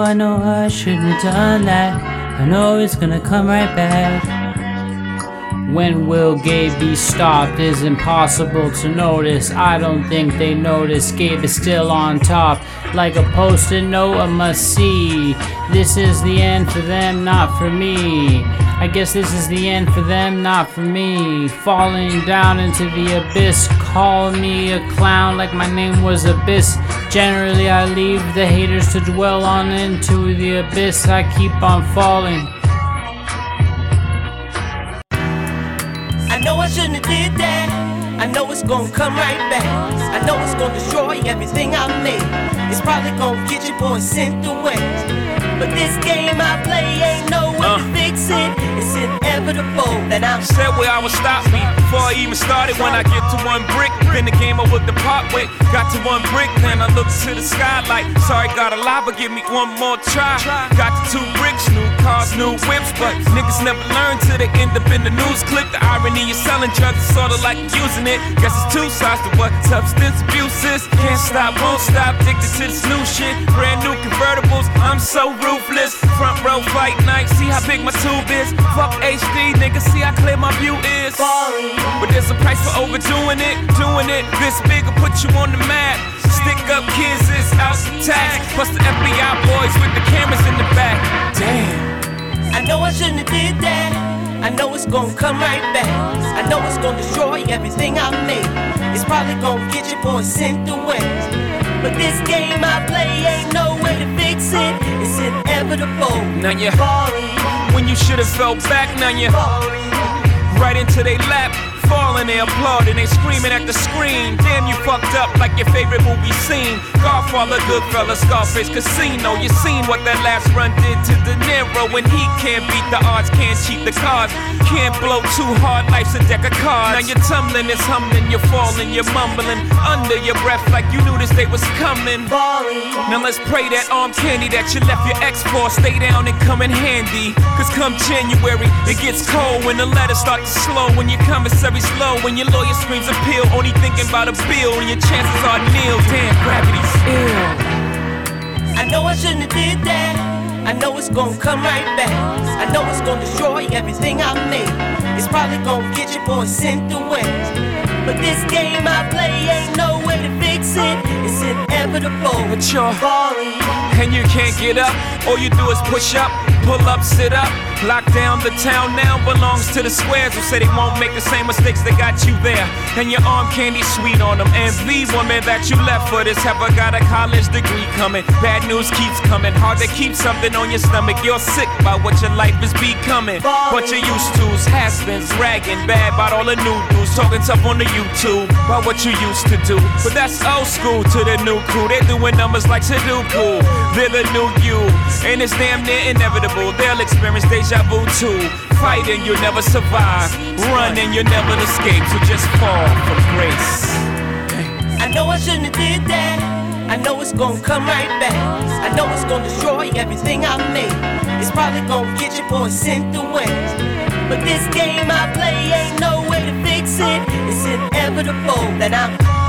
I know I shouldn't have done that. I know it's gonna come right back. When will Gabe be stopped is impossible to notice. I don't think they notice. Gabe is still on top, like a post-it note, a must-see. This is the end for them, not for me. I guess this is the end for them, not for me. Falling down into the abyss, call me a clown like my name was Abyss. Generally I leave the haters to dwell on into the abyss. I keep on falling. I know I shouldn't have did that. I know it's gonna come right back. I know it's gonna destroy everything I made. It's probably gonna get your boy sent away. But this game I play ain't no way to fix it. It's inevitable that I'm said where I would stop me before I even started. When I get to one brick, then the game I would depart with. Got to one brick, then I look to the sky like, sorry, God alive, but give me one more try. Got to 2 bricks, new cars, new whips, but niggas never learn till they end up in the news clip. The irony is selling drugs is sorta like using it. Guess it's 2 sides to what substance abuse is. Can't stop, won't stop, addicted to this new shit. Brand new convertibles, I'm so ruthless. Front row fight night, see how big my tube is. Fuck HD, nigga, see how clear my view is. But there's a price for overdoing it. Doing it this big will put you on the map. Stick up kids is out the tax. Plus the FBI boys with the cameras in the back. Damn. I know I shouldn't have did that. I know it's gonna come right back. I know it's gonna destroy everything I made. It's probably gonna get your boy sent away. But this game I play ain't no way to fix it. It's inevitable. Now you falling. When you should've fell back, now you Falling. right into they lap. Falling, they applauding, they screaming at the screen. Damn, you fucked up like your favorite movie scene. Godfather, Goodfellas, Scarface, Casino. You seen what that last run did to De Niro. When he can't beat the odds, can't cheat the cards. Can't blow too hard, life's a deck of cards. Now you're tumbling, it's humbling, you're falling, you're mumbling under your breath like you knew this day was coming. Falling. Now let's pray that arm candy that you left your ex for stay down and come in handy. Cause come January, it gets cold when the letters start to slow. When your commissary's low, when your lawyer screams appeal, only thinking about a bill and your chances are nil. Damn, gravity's ill. I know I shouldn't have did that. I know it's gonna come right back. I know it's gonna destroy everything I made. It's probably gonna get your boy sent away. But this game I play ain't no way to fix it. It's inevitable. But you're falling. and you can't get up. All you do is push up, pull up, sit up. Lock down the town now belongs to the squares who say they won't make the same mistakes that got you there. And your arm candy sweet on them. And the woman that you left for this ever got a college degree coming. Bad news keeps coming. Hard to keep something on your stomach. You're sick by what your life is becoming. But you used to's, has-beens, ragging bad about all the new dudes. Talking tough on the YouTube about what you used to do. But that's old school to the new crew. They're doing numbers like Sudoku. They're the new you. And it's damn near inevitable. They'll experience deja vu too. Fighting, you'll never survive. Running, you'll never escape. So just fall from grace. I know I shouldn't have did that. I know it's gonna come right back. I know it's gonna destroy everything I made. It's probably gonna get your boy sent away. But this game I play ain't no way to fix it. It's inevitable that I'm